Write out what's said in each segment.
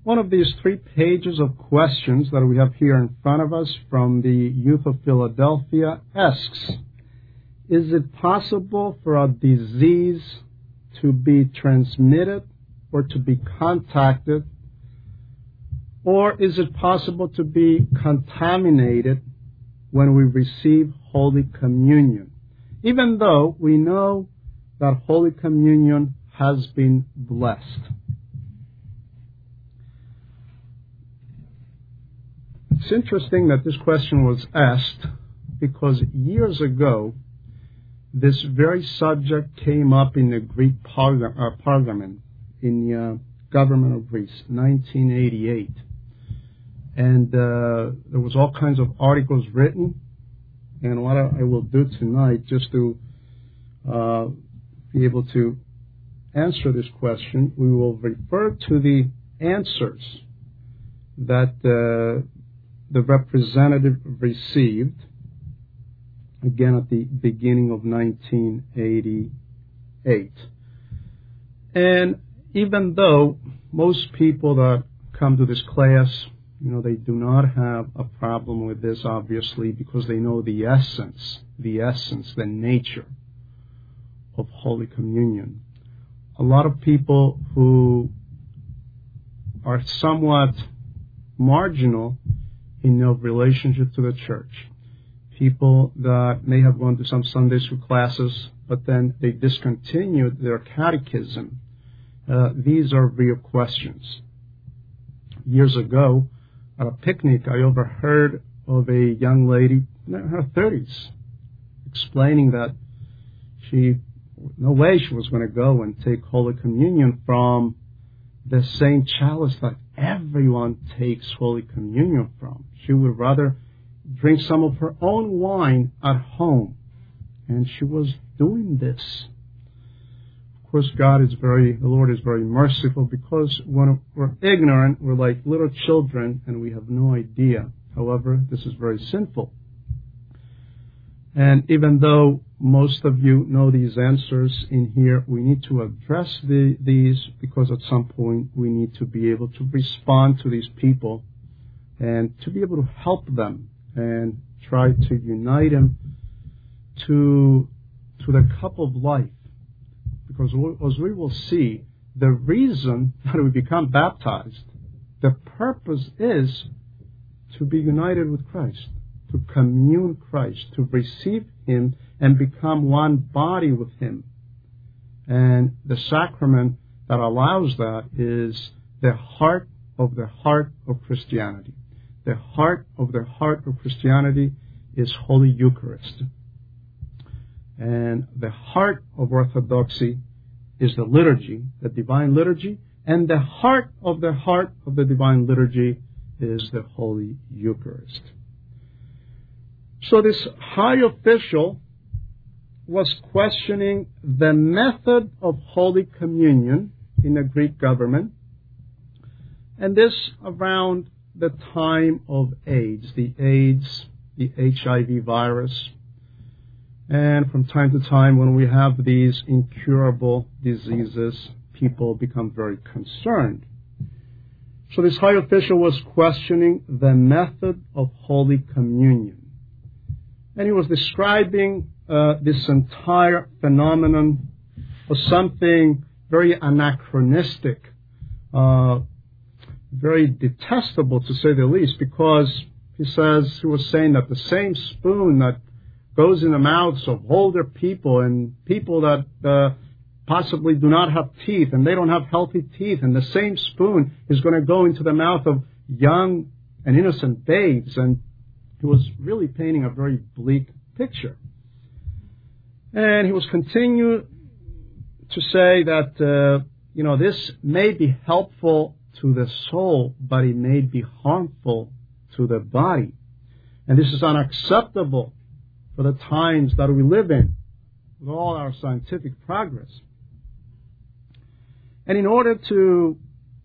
One of these 3 pages of questions that we have here in front of us from the Youth of Philadelphia asks, is it possible for a disease to be transmitted or to be contacted, or is it possible to be contaminated when we receive Holy Communion, even though we know that Holy Communion has been blessed? It's interesting that this question was asked because years ago, this very subject came up in the Greek parliament, in the government of Greece, 1988. And there was all kinds of articles written. And what I will do tonight, just to be able to answer this question, we will refer to the answers that the representative received, again at the beginning of 1988. And even though most people that come to this class, they do not have a problem with this, obviously, because they know the essence, the nature of Holy Communion. A lot of people who are somewhat marginal in their relationship to the church, people that may have gone to some Sunday school classes, but then they discontinued their catechism. These are real questions. Years ago, at a picnic, I overheard of a young lady in her 30s explaining that no way she was going to go and take Holy Communion from the same chalice that everyone takes Holy Communion from. She would rather drink some of her own wine at home. And she was doing this. Of course, the Lord is very merciful, because when we're ignorant, we're like little children and we have no idea. However, this is very sinful. And even though most of you know these answers in here, we need to address these, because at some point we need to be able to respond to these people and to be able to help them and try to unite them to the cup of life. Because as we will see, the reason that we become baptized, the purpose is to be united with Christ, to commune Christ, to receive Him and become one body with Him. And the sacrament that allows that is the heart of Christianity. The heart of Christianity is Holy Eucharist. And the heart of Orthodoxy is the liturgy, the divine liturgy, and the heart of the divine liturgy is the Holy Eucharist. So this high official was questioning the method of Holy Communion in the Greek government, and this around the time of AIDS, the HIV virus. And from time to time, when we have these incurable diseases, people become very concerned. So this high official was questioning the method of Holy Communion. And he was describing this entire phenomenon as something very anachronistic, very detestable to say the least, because he was saying that the same spoon that goes in the mouths of older people and people that possibly do not have teeth and they don't have healthy teeth, and the same spoon is going to go into the mouth of young and innocent babes. And he was really painting a very bleak picture. And he was continuing to say that, this may be helpful to the soul, but it may be harmful to the body. And this is unacceptable for the times that we live in, with all our scientific progress. And in order to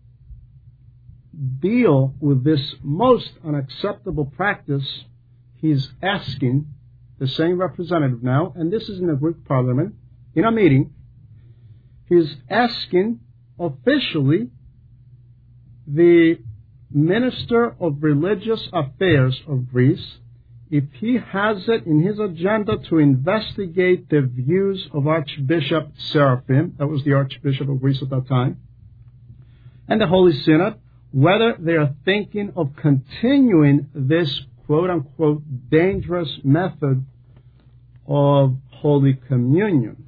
deal with this most unacceptable practice, he's asking the same representative now, and this is in the Greek parliament, in a meeting, he's asking officially the Minister of Religious Affairs of Greece, if he has it in his agenda to investigate the views of Archbishop Seraphim, that was the Archbishop of Greece at that time, and the Holy Synod, whether they are thinking of continuing this quote-unquote dangerous method of Holy Communion.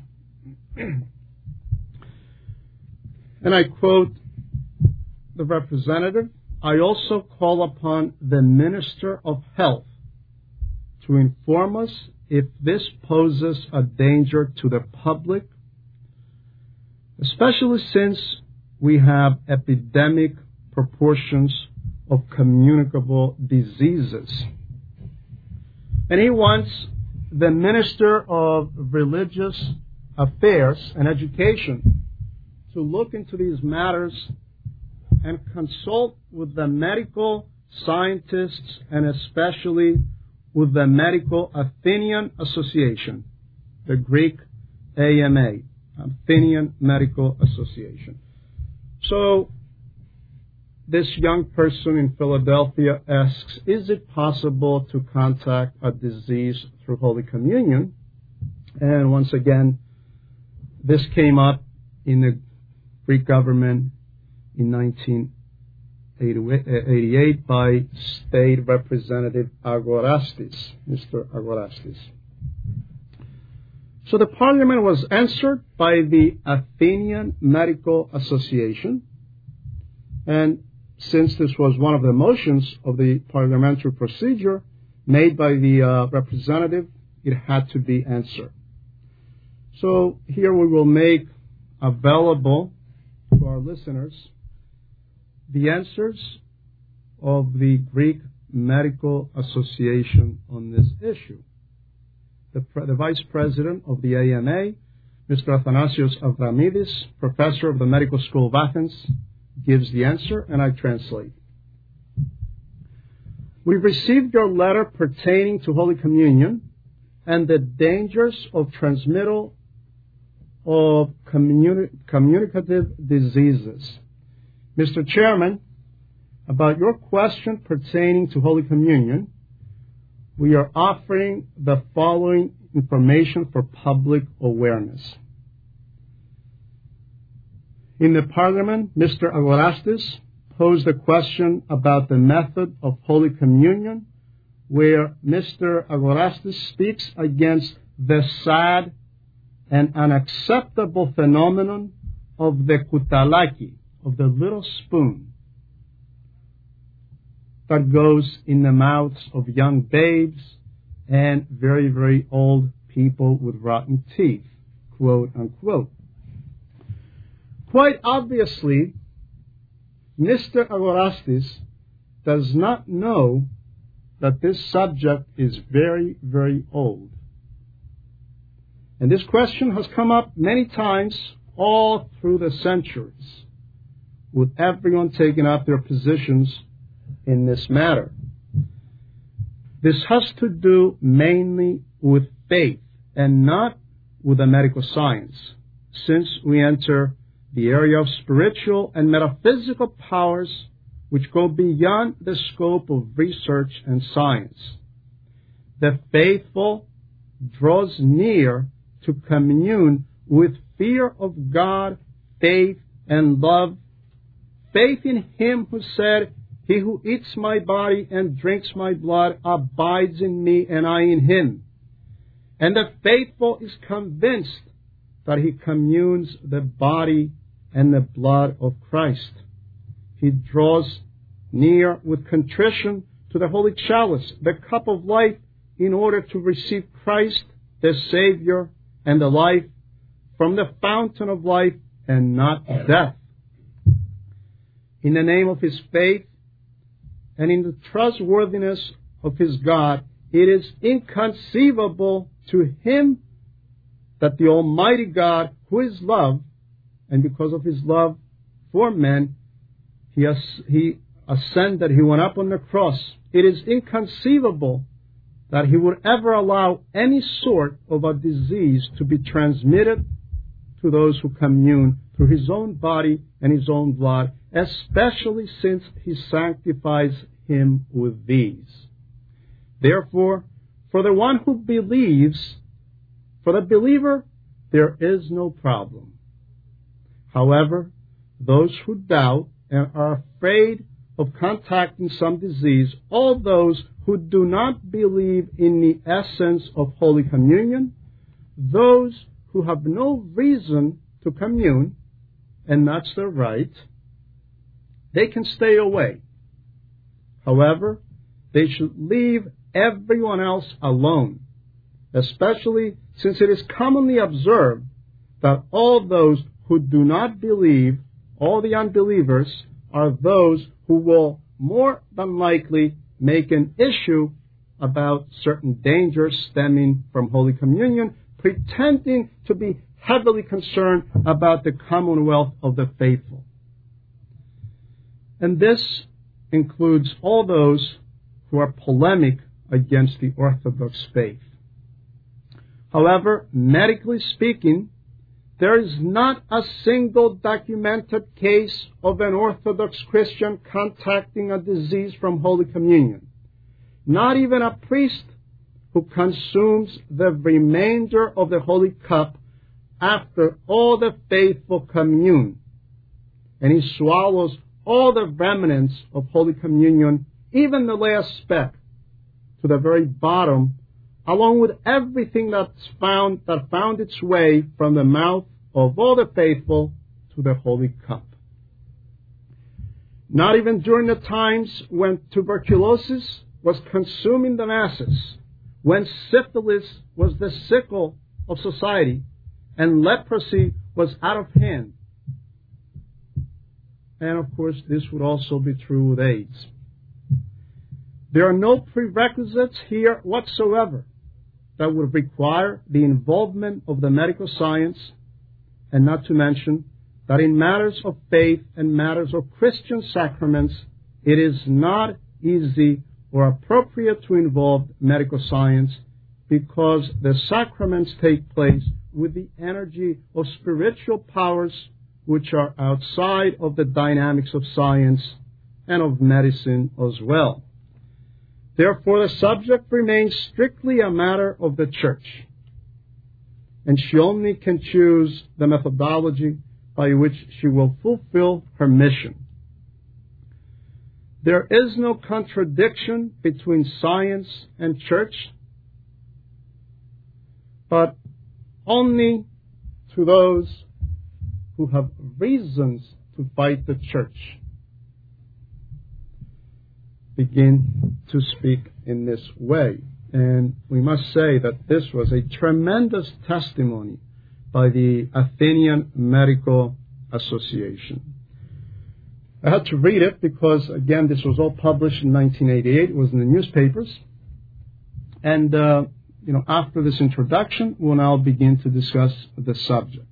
And I quote the representative, "I also call upon the Minister of Health to inform us if this poses a danger to the public, especially since we have epidemic proportions of communicable diseases." And he wants the Minister of Religious Affairs and Education to look into these matters and consult with the medical scientists and especially with the Medical Athenian Association, the Greek AMA, Athenian Medical Association. So this young person in Philadelphia asks, is it possible to contact a disease through Holy Communion? And once again, this came up in the Greek government in 1988 by State Representative Agorastis, Mr. Agorastis. So the parliament was answered by the Athenian Medical Association, and since this was one of the motions of the parliamentary procedure made by the representative, it had to be answered. So here we will make available to our listeners the answers of the Greek Medical Association on this issue. The Vice President of the AMA, Mr. Athanasios Avramidis, Professor of the Medical School of Athens, gives the answer, and I translate. We received your letter pertaining to Holy Communion and the dangers of transmittal of communicative diseases. Mr. Chairman, about your question pertaining to Holy Communion, we are offering the following information for public awareness. In the Parliament, Mr. Agorastis posed a question about the method of Holy Communion, where Mr. Agorastis speaks against the sad and unacceptable phenomenon of the kutalaki, of the little spoon that goes in the mouths of young babes and very, very old people with rotten teeth, quote unquote. Quite obviously, Mr. Agorastis does not know that this subject is very, very old. And this question has come up many times all through the centuries, with everyone taking up their positions in this matter. This has to do mainly with faith and not with the medical science, since we enter the area of spiritual and metaphysical powers which go beyond the scope of research and science. The faithful draws near to commune with fear of God, faith, and love. Faith in Him who said, "He who eats my body and drinks my blood abides in me and I in him." And the faithful is convinced that he communes the body and the blood of Christ. He draws near with contrition to the holy chalice, the cup of life, in order to receive Christ, the Savior and the life, from the fountain of life and not death. In the name of his faith and in the trustworthiness of his God, it is inconceivable to him that the Almighty God, who is love, and because of his love for men, he ascended, he went up on the cross. It is inconceivable that he would ever allow any sort of a disease to be transmitted to those who commune through through his own body and his own blood, especially since he sanctifies him with these. Therefore, for the one who believes, for the believer, there is no problem. However, those who doubt and are afraid of contracting some disease, all those who do not believe in the essence of Holy Communion, those who have no reason to commune, and that's their right, they can stay away. However, they should leave everyone else alone, especially since it is commonly observed that all those who do not believe, all the unbelievers, are those who will more than likely make an issue about certain dangers stemming from Holy Communion, pretending to be heavily concerned about the commonwealth of the faithful. And this includes all those who are polemic against the Orthodox faith. However, medically speaking, there is not a single documented case of an Orthodox Christian contracting a disease from Holy Communion. Not even a priest who consumes the remainder of the Holy Cup after all the faithful commune, and he swallows all the remnants of Holy Communion, even the last speck, to the very bottom, along with everything that found its way from the mouth of all the faithful to the Holy Cup. Not even during the times when tuberculosis was consuming the masses, when syphilis was the sickle of society, and leprosy was out of hand. And of course, this would also be true with AIDS. There are no prerequisites here whatsoever that would require the involvement of the medical science, and not to mention that in matters of faith and matters of Christian sacraments, it is not easy or appropriate to involve medical science, because the sacraments take place with the energy of spiritual powers which are outside of the dynamics of science and of medicine as well. Therefore, the subject remains strictly a matter of the Church, and she only can choose the methodology by which she will fulfill her mission. There is no contradiction between science and Church, but only to those who have reasons to fight the Church begin to speak in this way. And we must say that this was a tremendous testimony by the Athenian Medical Association. I had to read it because, again, this was all published in 1988. It was in the newspapers. And, after this introduction, we'll now begin to discuss the subject.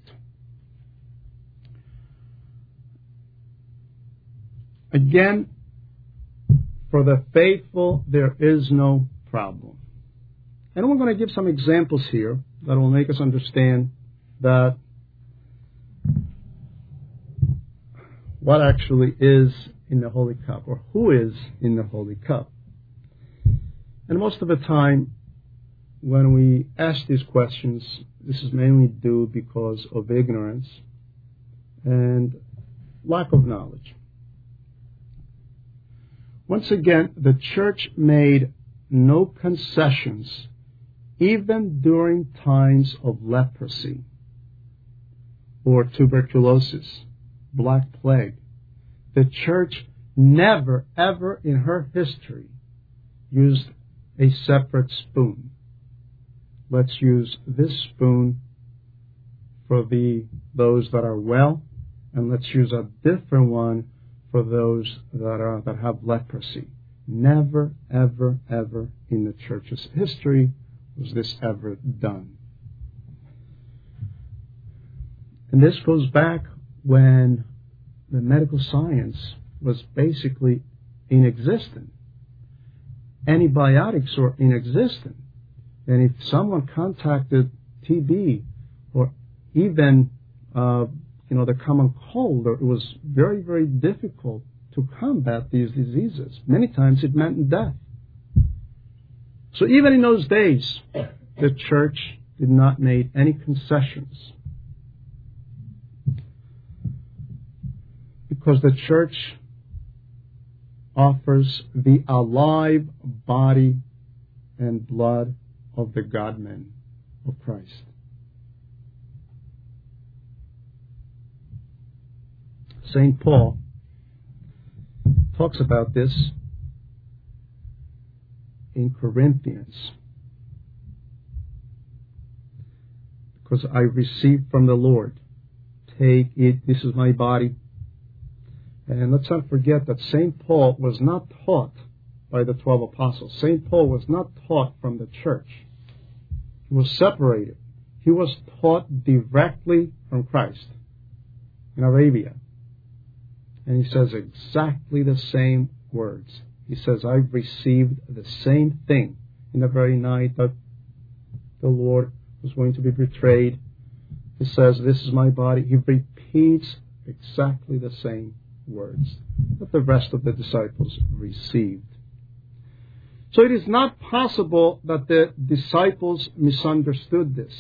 Again, for the faithful, there is no problem. And we're going to give some examples here that will make us understand that what actually is in the Holy Cup, or who is in the Holy Cup. And most of the time, when we ask these questions, this is mainly due because of ignorance and lack of knowledge. Once again, the Church made no concessions, even during times of leprosy or tuberculosis, Black Plague. The Church never, ever in her history used a separate spoon. Let's use this spoon for those that are well, and let's use a different one for those that have leprosy. Never, ever, ever in the Church's history was this ever done. And this goes back when the medical science was basically inexistent. Antibiotics were inexistent. And if someone contracted TB or even the common cold, it was very, very difficult to combat these diseases. Many times it meant death. So even in those days, the church did not make any concessions, because the church offers the alive body and blood of the God-man of Christ. St. Paul talks about this in Corinthians. Because I received from the Lord, take it, this is my body. And let's not forget that St. Paul was not taught by the 12 apostles. St. Paul was not taught from the church. He was separated. He was taught directly from Christ in Arabia. And he says exactly the same words. He says, I've received the same thing in the very night that the Lord was going to be betrayed. He says, this is my body. He repeats exactly the same words that the rest of the disciples received. So it is not possible that the disciples misunderstood this.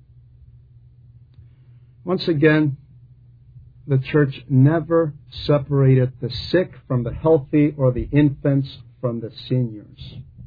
Once again, the church never separated the sick from the healthy or the infants from the seniors.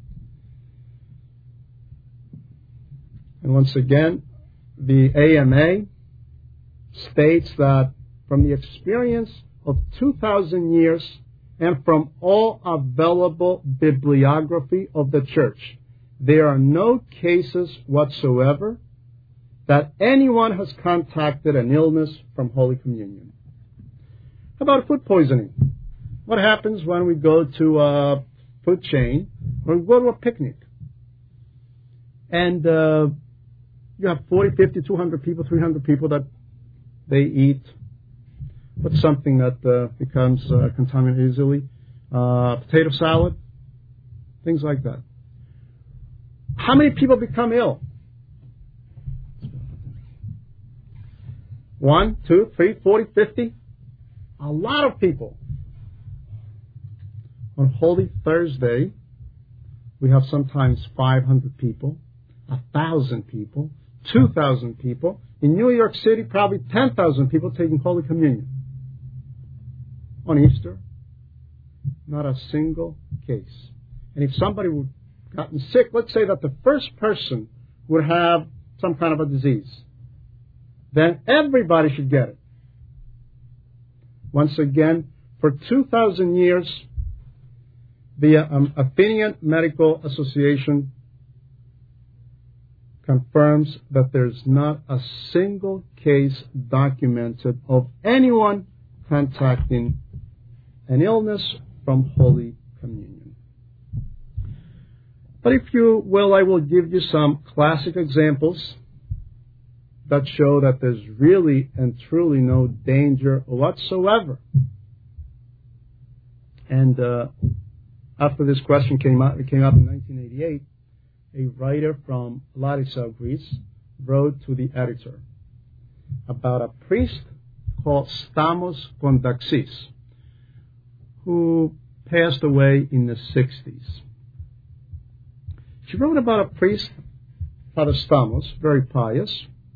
And once again, the AMA states that from the experience of 2,000 years and from all available bibliography of the church, there are no cases whatsoever that anyone has contacted an illness from Holy Communion. How about food poisoning? What happens when we go to a food chain or we go to a picnic and you have 40, 50, 200 people, 300 people that they eat but something that becomes contaminated easily, potato salad, things like that. How many people become ill? 1, 2, 3, 40, 50? A lot of people. On Holy Thursday, we have sometimes 500 people, 1,000 people, 2,000 people. In New York City, probably 10,000 people taking Holy Communion. On Easter, not a single case. And if somebody would have gotten sick, let's say that the first person would have some kind of a disease, then everybody should get it. Once again, for 2,000 years, the Athenian Medical Association confirms that there's not a single case documented of anyone contacting an illness from Holy Communion. But if you will, I will give you some classic examples that show that there's really and truly no danger whatsoever. And after this question came up in 1988, a writer from Larissa, Greece, wrote to the editor about a priest called Stamos Kondaxis, who passed away in the 60s. She wrote about a priest, Father Stamos, very pious,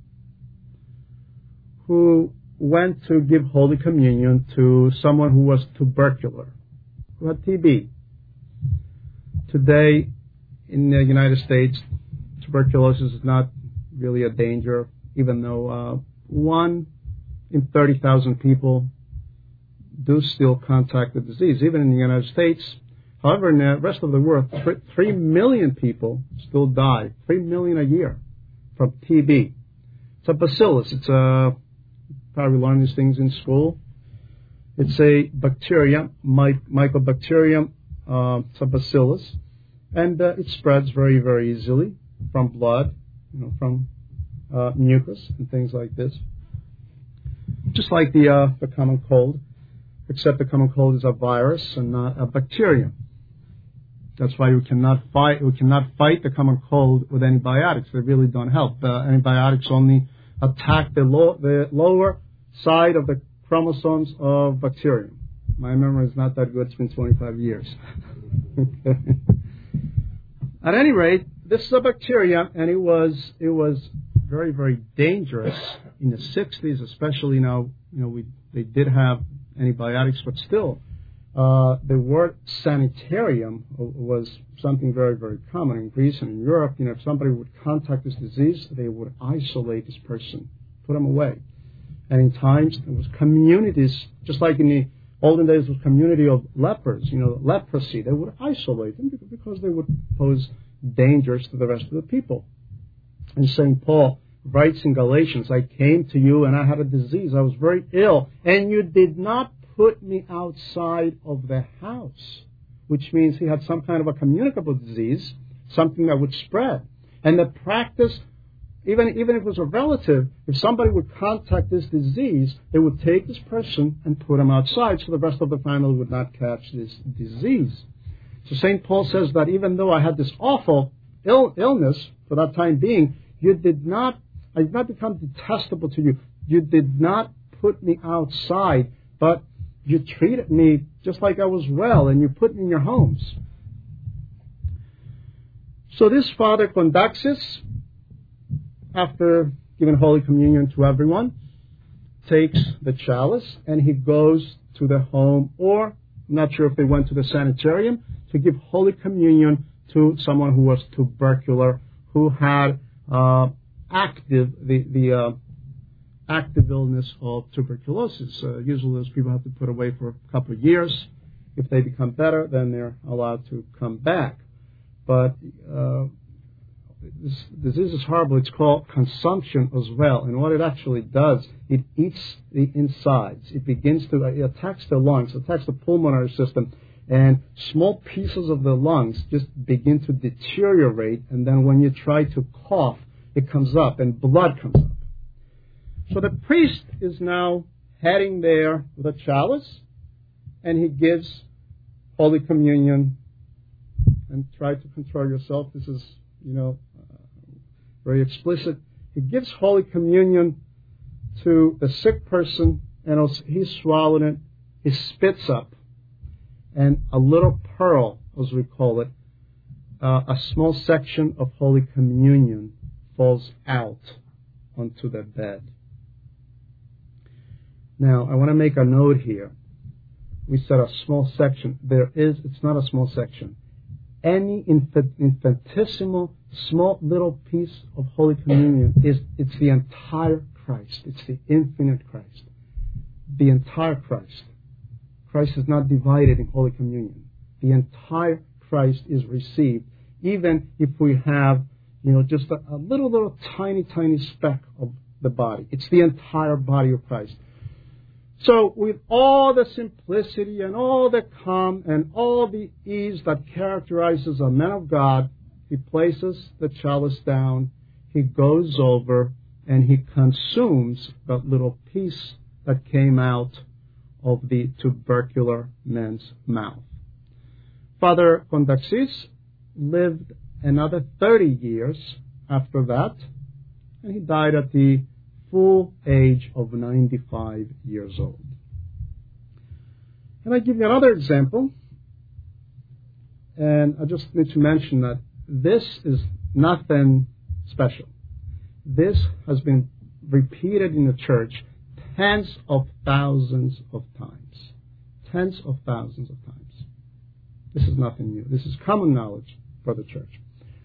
who went to give Holy Communion to someone who was tubercular, who had TB. Today, in the United States, tuberculosis is not really a danger, even though 1 in 30,000 people do still contract the disease, even in the United States. However, in the rest of the world, 3 million people still die, 3 million a year, from TB. It's a bacillus. It's a, probably learn these things in school. It's a bacterium, Mycobacterium, it's a bacillus, and it spreads very, very easily from blood, from mucus and things like this. Just like the common cold, except the common cold is a virus and not a bacterium. That's why we cannot fight the common cold with antibiotics. They really don't help. Antibiotics only attack the lower side of the chromosomes of bacterium. My memory is not that good. It's been 25 years. Okay. At any rate, this is a bacterium, and it was very, very dangerous in the 60s, especially now. They did have antibiotics, but still, the word sanitarium was something very, very common in Greece and in Europe. If somebody would contact this disease, they would isolate this person, put them away. And in times, there was communities, just like in the olden days, was community of lepers, leprosy. They would isolate them because they would pose dangers to the rest of the people. And St. Paul writes in Galatians, I came to you and I had a disease. I was very ill, and you did not put me outside of the house, which means he had some kind of a communicable disease, something that would spread. And the practice, even if it was a relative, if somebody would contact this disease, they would take this person and put him outside so the rest of the family would not catch this disease. So St. Paul says that even though I had this awful illness for that time being, I did not become detestable to you. You did not put me outside, but you treated me just like I was well, and you put me in your homes. So this Father Kondaxis, after giving Holy Communion to everyone, takes the chalice and he goes to the home, or I'm not sure if they went to the sanitarium, to give Holy Communion to someone who was tubercular, who had active illness of tuberculosis. Usually those people have to put away for a couple of years. If they become better, then they're allowed to come back. But this disease is horrible. It's called consumption as well. And what it actually does, it eats the insides. It attacks the lungs, attacks the pulmonary system. And small pieces of the lungs just begin to deteriorate. And then when you try to cough, it comes up and blood comes up. So the priest is now heading there with a chalice, and he gives Holy Communion. And try to control yourself. This is, very explicit. He gives Holy Communion to the sick person, and he's swallowing it. He spits up, and a little pearl, as we call it, a small section of Holy Communion falls out onto the bed. Now, I want to make a note here. We said a small section. It's not a small section. Any infinitesimal, small little piece of Holy Communion it's the entire Christ. It's the infinite Christ. The entire Christ. Christ is not divided in Holy Communion. The entire Christ is received, even if we have, just a little tiny speck of the body. It's the entire body of Christ. So with all the simplicity and all the calm and all the ease that characterizes a man of God, he places the chalice down, he goes over, and he consumes that little piece that came out of the tubercular man's mouth. Father Kondaxis lived another 30 years after that, and he died at the full age of 95 years old. And I give you another example, and I just need to mention that this is nothing special. This has been repeated in the church tens of thousands of times. Tens of thousands of times. This is nothing new. This is common knowledge for the church.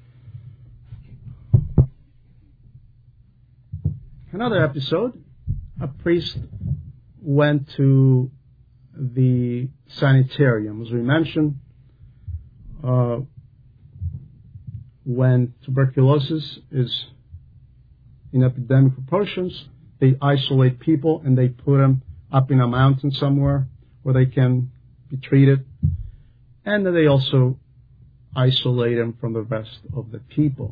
Another episode, a priest went to the sanitarium. As we mentioned, when tuberculosis is in epidemic proportions, they isolate people and they put them up in a mountain somewhere where they can be treated. And then they also isolate them from the rest of the people.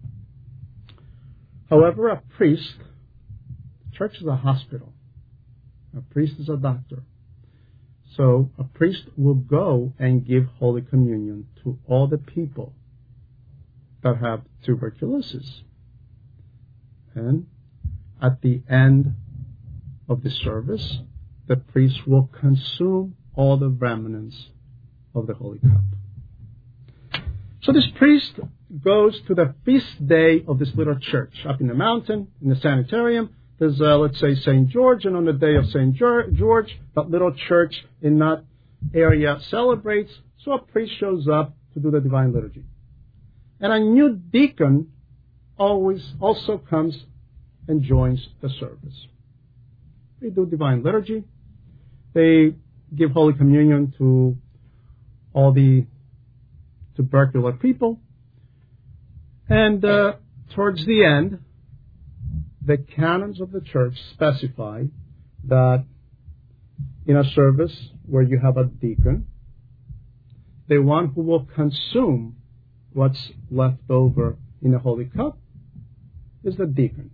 However, a priest, church is a hospital. A priest is a doctor. So a priest will go and give Holy Communion to all the people that have tuberculosis. And at the end of the service, the priest will consume all the remnants of the Holy Cup. So this priest goes to the feast day of this little church up in the mountain, in the sanitarium. There's, let's say, St. George, and on the day of St. George, that little church in that area celebrates, so a priest shows up to do the Divine Liturgy. And a new deacon also comes and joins the service. They do Divine Liturgy. They give Holy Communion to all the tubercular people. And towards the end, the canons of the church specify that in a service where you have a deacon, the one who will consume what's left over in the Holy Cup is the deacon.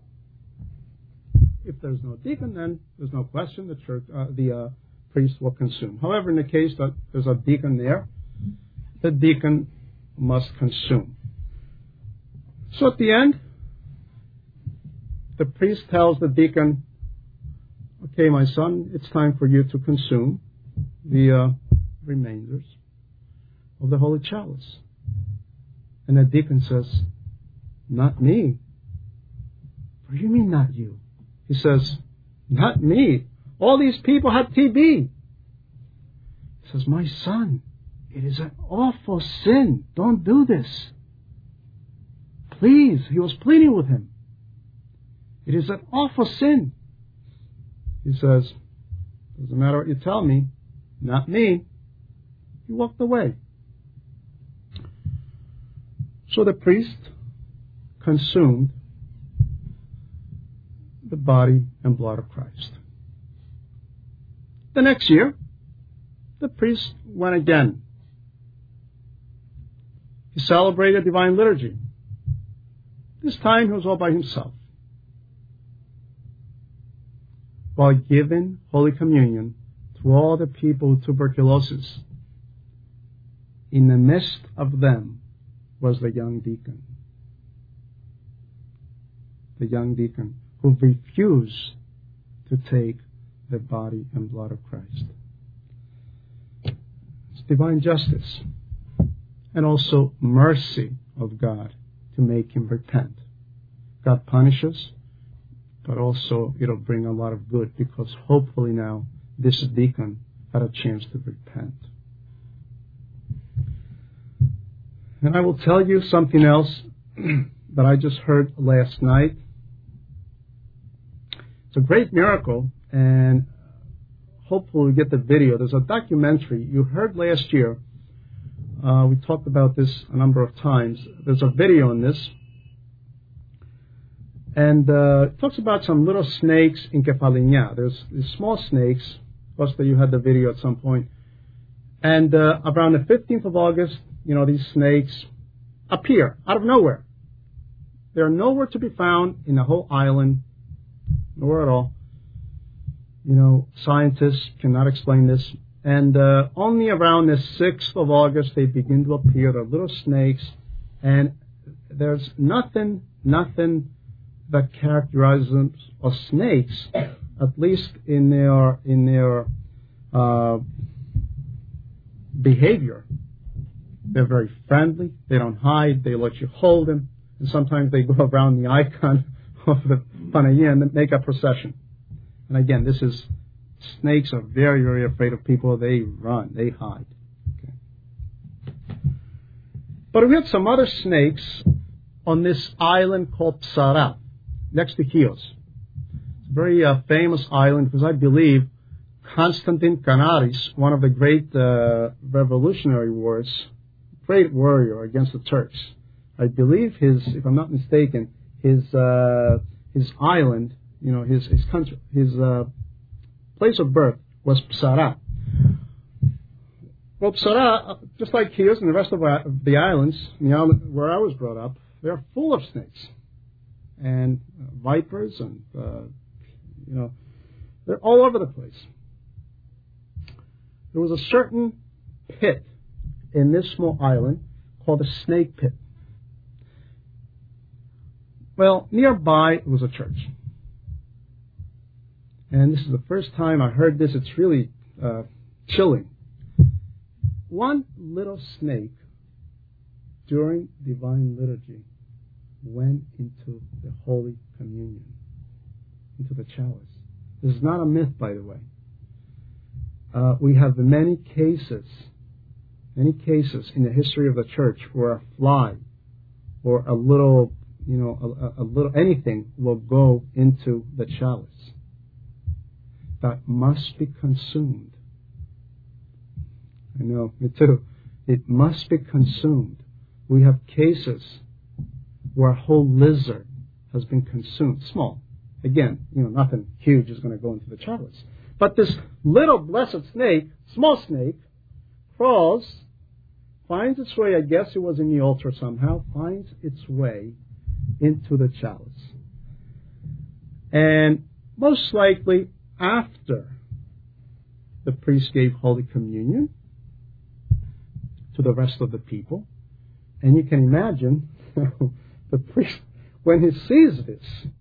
If there's no deacon, then there's no question the priest will consume. However, in the case that there's a deacon there, the deacon must consume. So at the end, the priest tells the deacon, okay, my son, it's time for you to consume the remainders of the Holy Chalice. And the deacon says, not me. What do you mean, not you? He says, not me. All these people have TB. He says, my son, it is an awful sin. Don't do this. Please. He was pleading with him. It is an awful sin. He says, doesn't matter what you tell me. Not me. He walked away. So the priest consumed the body and blood of Christ. The next year, the priest went again. He celebrated Divine Liturgy. This time he was all by himself. While giving Holy Communion to all the people with tuberculosis, in the midst of them was the young deacon. The young deacon who refused to take the body and blood of Christ. It's divine justice and also mercy of God to make him repent. God punishes, but also it'll bring a lot of good because hopefully now this deacon had a chance to repent. And I will tell you something else that I just heard last night. It's a great miracle, and hopefully we get the video. There's a documentary you heard last year. We talked about this a number of times. There's a video on this. And it talks about some little snakes in Kefalinia. There's these small snakes. Costa, you had the video at some point. And around the 15th of August, these snakes appear out of nowhere. They're nowhere to be found in the whole island. Nowhere at all. Scientists cannot explain this. And only around the 6th of August, they begin to appear. They're little snakes. And there's nothing that characterizes them as snakes, at least in their behavior. They're very friendly. They don't hide. They let you hold them. And sometimes they go around the icon of the Panaya and make a procession. And again, snakes are very, very afraid of people. They run. They hide. Okay. But we have some other snakes on this island called Psara, next to Chios. It's a very famous island because I believe Constantine Canaris, one of the great revolutionary wars, great warrior against the Turks. I believe if I'm not mistaken, his island, his country, his place of birth was Psara. Well, Psara, just like Chios and the rest of the islands, where I was brought up, they're full of snakes and vipers, and they're all over the place. There was a certain pit in this small island called the Snake Pit. Well, nearby was a church. and this is the first time I heard this, it's really chilling. One little snake during Divine Liturgy went into the Holy Communion, into the chalice. This is not a myth, by the way. We have many cases in the history of the church where a fly or a little, a little anything will go into the chalice that must be consumed. I know, me too. It must be consumed. We have cases where a whole lizard has been consumed. Small. Again, nothing huge is going to go into the chalice. But this little blessed snake, small snake, crawls, finds its way, I guess it was in the altar somehow, finds its way into the chalice. And most likely after the priest gave Holy Communion to the rest of the people. And you can imagine the priest, when he sees this,